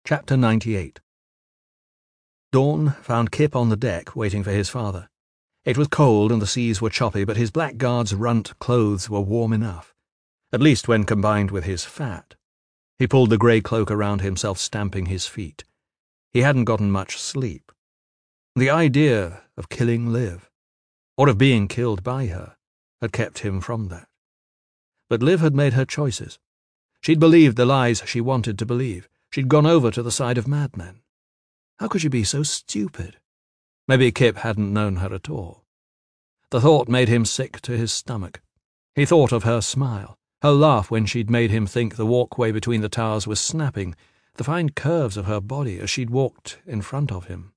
Chapter 98. Dawn found Kip on the deck waiting for his father. It was cold and the seas were choppy, but his blackguard's runt clothes were warm enough, at least when combined with his fat. He pulled the grey cloak around himself, stamping his feet. He hadn't gotten much sleep. The idea of killing Liv, or of being killed by her, had kept him from that. But Liv had made her choices. She'd believed the lies she wanted to believe. She'd gone over to the side of madmen. How could she be so stupid? Maybe Kip hadn't known her at all. The thought made him sick to his stomach. He thought of her smile, her laugh when she'd made him think the walkway between the towers was snapping, the fine curves of her body as she'd walked in front of him.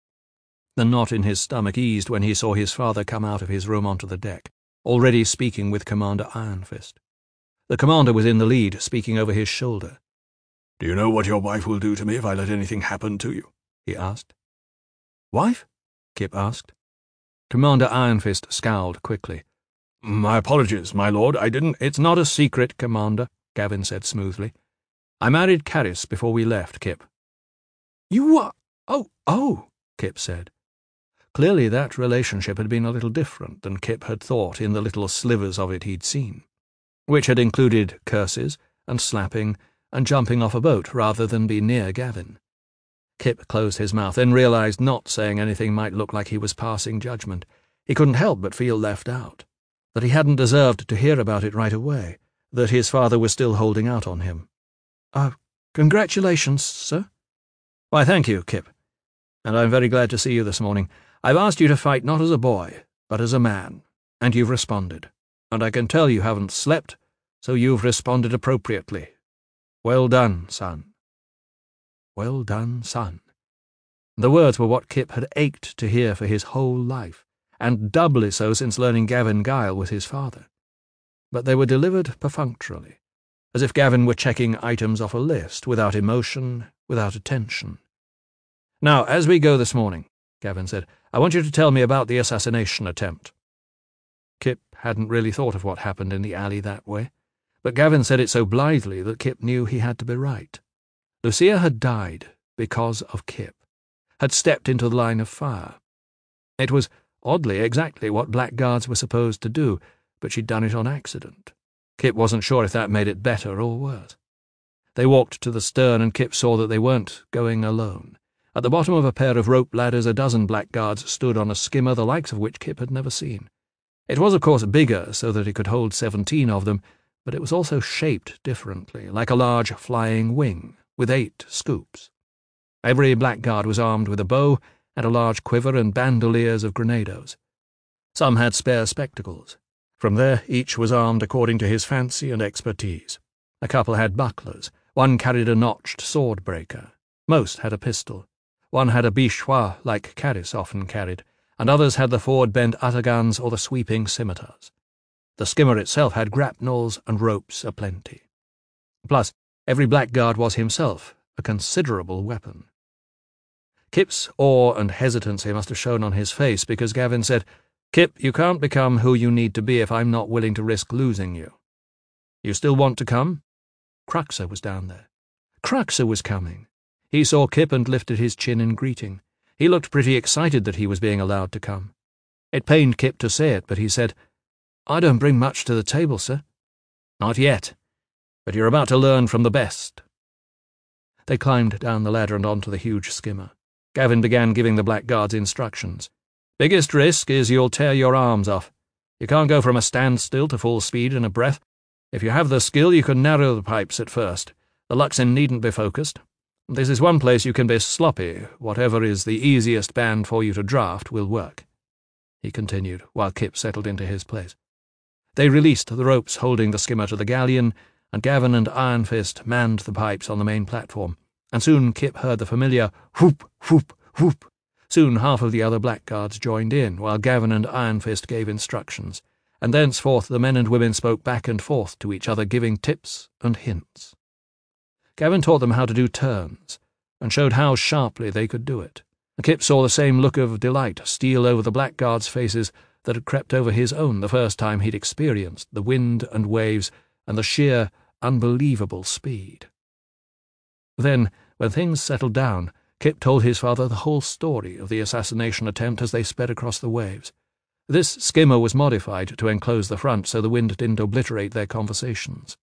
The knot in his stomach eased when he saw his father come out of his room onto the deck, already speaking with Commander Iron Fist. The commander was in the lead, speaking over his shoulder. "Do you know what your wife will do to me if I let anything happen to you?" he asked. "Wife?" Kip asked. Commander Iron Fist scowled quickly. "My apologies, my lord, I didn't—" "It's not a secret, Commander," Gavin said smoothly. "I married Caris before we left, Kip." "You what? Oh, Kip said. Clearly that relationship had been a little different than Kip had thought in the little slivers of it he'd seen, which had included curses and slapping and jumping off a boat rather than be near Gavin. Kip closed his mouth, then realized not saying anything might look like he was passing judgment. He couldn't help but feel left out, that he hadn't deserved to hear about it right away, that his father was still holding out on him. Congratulations, sir." "Why, thank you, Kip. And I'm very glad to see you this morning. I've asked you to fight not as a boy, but as a man, and you've responded. And I can tell you haven't slept, so you've responded appropriately. Well done, son." Well done, son. The words were what Kip had ached to hear for his whole life, and doubly so since learning Gavin Gyle was his father. But they were delivered perfunctorily, as if Gavin were checking items off a list, without emotion, without attention. "Now, as we go this morning," Gavin said, "I want you to tell me about the assassination attempt." Kip hadn't really thought of what happened in the alley that way, but Gavin said it so blithely that Kip knew he had to be right. Lucia had died because of Kip, had stepped into the line of fire. It was, oddly, exactly what blackguards were supposed to do, but she'd done it on accident. Kip wasn't sure if that made it better or worse. They walked to the stern, and Kip saw that they weren't going alone. At the bottom of a pair of rope ladders, a dozen blackguards stood on a skimmer, the likes of which Kip had never seen. It was, of course, bigger, so that it could hold 17 of them, but it was also shaped differently, like a large flying wing, with 8 scoops. Every blackguard was armed with a bow and a large quiver and bandoliers of grenados. Some had spare spectacles. From there, each was armed according to his fancy and expertise. A couple had bucklers. One carried a notched sword-breaker. Most had a pistol. One had a bichois like Caris often carried, and others had the forward-bent atagans or the sweeping scimitars. The skimmer itself had grapnels and ropes aplenty. Plus, every blackguard was himself a considerable weapon. Kip's awe and hesitancy must have shown on his face, because Gavin said, "Kip, you can't become who you need to be if I'm not willing to risk losing you. You still want to come?" Cruxer was down there. Cruxer was coming. He saw Kip and lifted his chin in greeting. He looked pretty excited that he was being allowed to come. It pained Kip to say it, but he said, "I don't bring much to the table, sir." "Not yet, but you're about to learn from the best." They climbed down the ladder and onto the huge skimmer. Gavin began giving the blackguards instructions. "Biggest risk is you'll tear your arms off. You can't go from a standstill to full speed in a breath. If you have the skill, you can narrow the pipes at first. The luxin needn't be focused. This is one place you can be sloppy. Whatever is the easiest band for you to draft will work," he continued, while Kip settled into his place. They released the ropes holding the skimmer to the galleon, and Gavin and Iron Fist manned the pipes on the main platform, and soon Kip heard the familiar whoop, whoop, whoop. Soon half of the other blackguards joined in, while Gavin and Iron Fist gave instructions, and thenceforth the men and women spoke back and forth to each other, giving tips and hints. Gavin taught them how to do turns, and showed how sharply they could do it. Kip saw the same look of delight steal over the blackguards' faces that had crept over his own the first time he'd experienced the wind and waves and the sheer, unbelievable speed. Then, When things settled down, Kip told his father the whole story of the assassination attempt as they sped across the waves. This skimmer was modified to enclose the front so the wind didn't obliterate their conversations.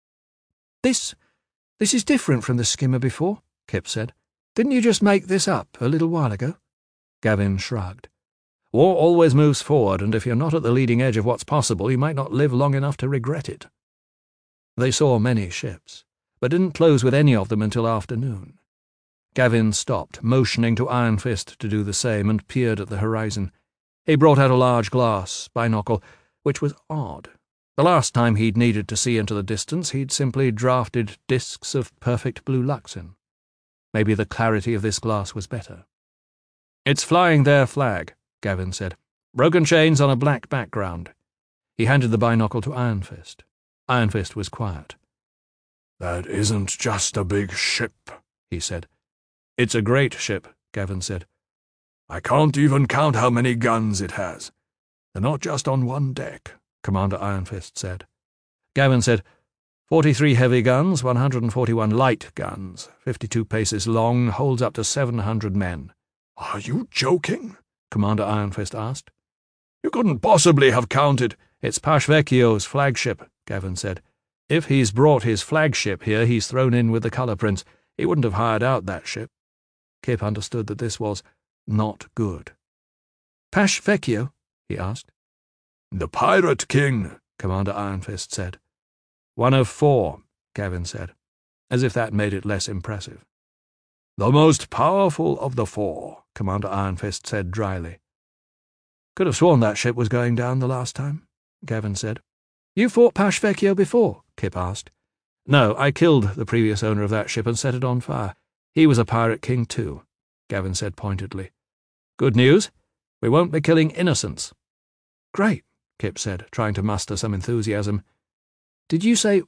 This is different from the skimmer before," Kip said. "Didn't you just make this up a little while ago?" Gavin shrugged. "War always moves forward, and if you're not at the leading edge of what's possible, you might not live long enough to regret it." They saw many ships, but didn't close with any of them until afternoon. Gavin stopped, motioning to Iron Fist to do the same, and peered at the horizon. He brought out a large glass binocle, which was odd. The last time he'd needed to see into the distance, he'd simply drafted discs of perfect blue luxin. Maybe the clarity of this glass was better. "It's flying their flag," Gavin said. "Broken chains on a black background." He handed the binocle to Iron Fist. Iron Fist was quiet. "That isn't just a big ship," he said. "It's a great ship," Gavin said. "I can't even count how many guns it has. They're not just on one deck," Commander Iron Fist said. Gavin said, 43 heavy guns, 141 light guns, 52 paces long, holds up to 700 men. "Are you joking?" Commander Iron Fist asked. "You couldn't possibly have counted—" "It's Pashvekio's flagship," Gavin said. "If he's brought his flagship here, he's thrown in with the colour prince. He wouldn't have hired out that ship." Kip understood that this was not good. "Pashvekio?" he asked. "The Pirate King," Commander Iron Fist said. "One of 4, Gavin said, as if that made it less impressive. "The most powerful of the 4, Commander Iron Fist said dryly. "Could have sworn that ship was going down the last time," Gavin said. "You fought Pashvekio before?" Kip asked. "No, I killed the previous owner of that ship and set it on fire. He was a pirate king too," Gavin said pointedly. "Good news, we won't be killing innocents." "Great," Kip said, trying to muster some enthusiasm. "Did you say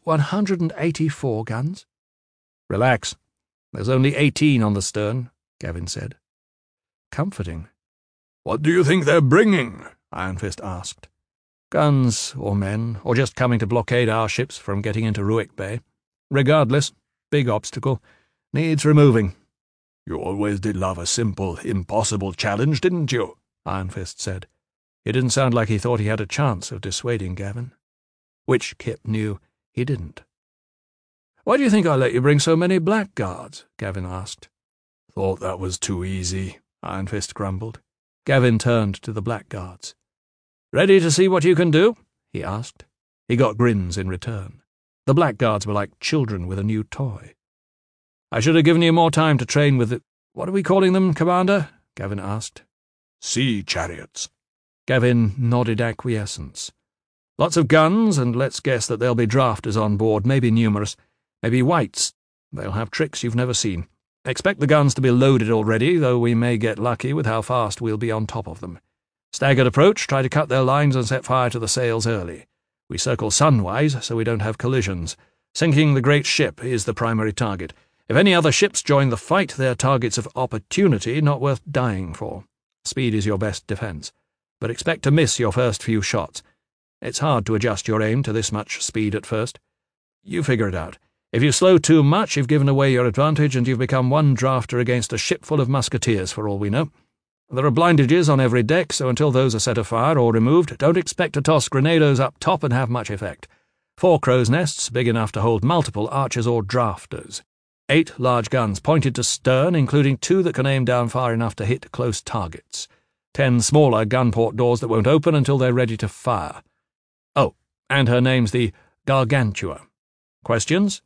184 guns?" "Relax. There's only 18 on the stern," Gavin said. Comforting. "What do you think they're bringing?" Iron Fist asked. "Guns or men, or just coming to blockade our ships from getting into Ruik Bay. Regardless, big obstacle. Needs removing." "You always did love a simple, impossible challenge, didn't you?" Iron Fist said. It didn't sound like he thought he had a chance of dissuading Gavin. Which Kip knew he didn't. "Why do you think I let you bring so many blackguards?" Gavin asked. "Thought that was too easy," Iron Fist grumbled. Gavin turned to the blackguards. "Ready to see what you can do?" he asked. He got grins in return. The blackguards were like children with a new toy. "I should have given you more time to train with the— What are we calling them, Commander?" Gavin asked. "Sea chariots." Gavin nodded acquiescence. "Lots of guns, and let's guess that there'll be drafters on board, maybe numerous, maybe whites. They'll have tricks you've never seen. Expect the guns to be loaded already, though we may get lucky with how fast we'll be on top of them. Staggered approach, try to cut their lines and set fire to the sails early. We circle sunwise so we don't have collisions. Sinking the great ship is the primary target. If any other ships join the fight, they're targets of opportunity, not worth dying for. Speed is your best defence, but expect to miss your first few shots. It's hard to adjust your aim to this much speed at first. You figure it out. If you slow too much, you've given away your advantage and you've become one drafter against a ship full of musketeers, for all we know. There are blindages on every deck, so until those are set afire or removed, don't expect to toss grenados up top and have much effect. 4 crow's nests, big enough to hold multiple archers or drafters. 8 large guns pointed to stern, including 2 that can aim down far enough to hit close targets. 10 smaller gunport doors that won't open until they're ready to fire. Oh, and her name's the Gargantua. Questions?"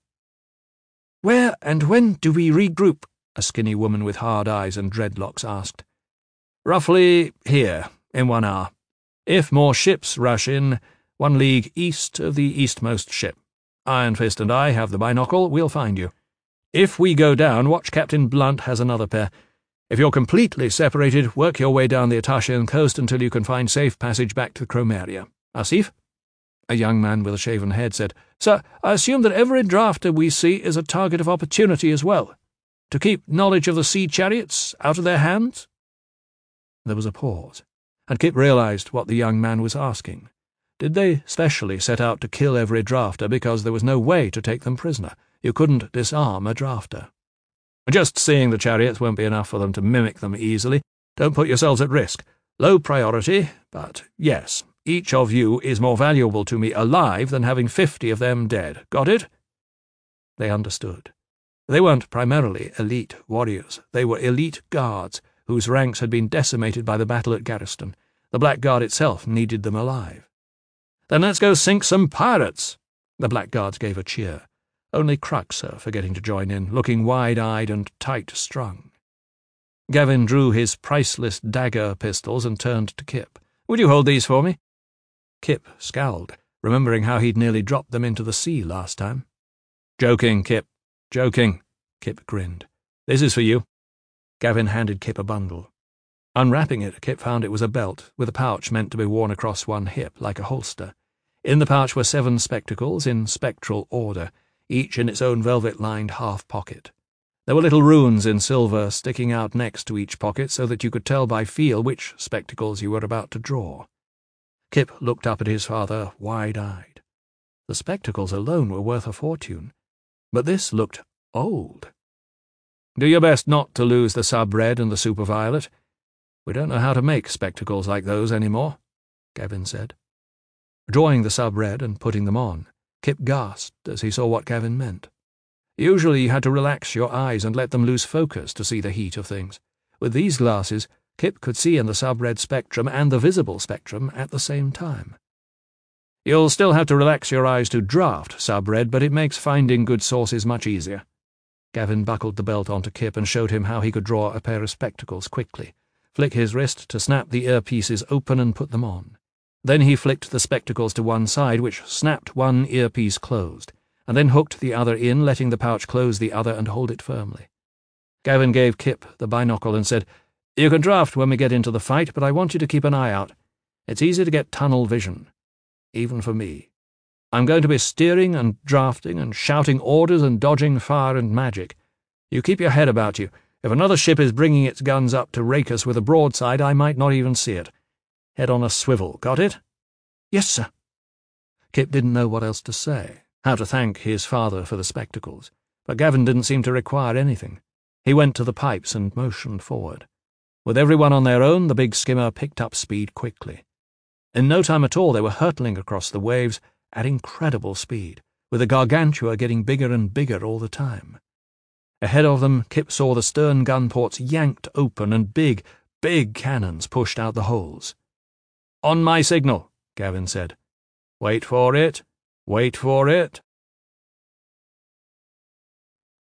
"Where and when do we regroup?" a skinny woman with hard eyes and dreadlocks asked. "Roughly here, in 1 hour. If more ships rush in, 1 league east of the eastmost ship. Iron Fist and I have the binocle, we'll find you. If we go down, watch Captain Blunt has another pair. If you're completely separated, work your way down the Atashian coast until you can find safe passage back to Chromeria. Asif?" A young man with a shaven head said, "Sir, I assume that every drafter we see is a target of opportunity as well. To keep knowledge of the sea chariots out of their hands?" There was a pause, and Kip realised what the young man was asking. Did they specially set out to kill every drafter because there was no way to take them prisoner? You couldn't disarm a drafter. Just seeing the chariots won't be enough for them to mimic them easily. Don't put yourselves at risk. Low priority, but yes, each of you is more valuable to me alive than having 50 of them dead. Got it?" They understood. They weren't primarily elite warriors. They were elite guards, whose ranks had been decimated by the battle at Garriston. The Blackguard itself needed them alive. "Then let's go sink some pirates!" The Blackguards gave a cheer. Only Cruxer forgetting to join in, looking wide-eyed and tight-strung. Gavin drew his priceless dagger pistols and turned to Kip. "Would you hold these for me?" Kip scowled, remembering how he'd nearly dropped them into the sea last time. "Joking, Kip, joking," Kip grinned. "This is for you." Gavin handed Kip a bundle. Unwrapping it, Kip found it was a belt, with a pouch meant to be worn across one hip, like a holster. In the pouch were 7 spectacles, in spectral order, each in its own velvet-lined half-pocket. There were little runes in silver sticking out next to each pocket so that you could tell by feel which spectacles you were about to draw. Kip looked up at his father, wide-eyed. The spectacles alone were worth a fortune, but this looked old. "Do your best not to lose the sub-red and the super-violet. We don't know how to make spectacles like those anymore," Gavin said. Drawing the sub-red and putting them on, Kip gasped as he saw what Gavin meant. Usually you had to relax your eyes and let them lose focus to see the heat of things. With these glasses, Kip could see in the sub-red spectrum and the visible spectrum at the same time. "You'll still have to relax your eyes to draft sub-red, but it makes finding good sources much easier." Gavin buckled the belt onto Kip and showed him how he could draw a pair of spectacles quickly, flick his wrist to snap the earpieces open and put them on. Then he flicked the spectacles to one side, which snapped one earpiece closed, and then hooked the other in, letting the pouch close the other and hold it firmly. Gavin gave Kip the binocle and said, "You can draft when we get into the fight, but I want you to keep an eye out. It's easy to get tunnel vision, even for me. I'm going to be steering and drafting and shouting orders and dodging fire and magic. You keep your head about you. If another ship is bringing its guns up to rake us with a broadside, I might not even see it. Head on a swivel, got it?" "Yes, sir." Kip didn't know what else to say, how to thank his father for the spectacles, but Gavin didn't seem to require anything. He went to the pipes and motioned forward. With everyone on their own, the big skimmer picked up speed quickly. In no time at all, they were hurtling across the waves at incredible speed, with the Gargantua getting bigger and bigger all the time. Ahead of them, Kip saw the stern gun ports yanked open and big, big cannons pushed out the holes. "On my signal," Gavin said. "Wait for it, wait for it."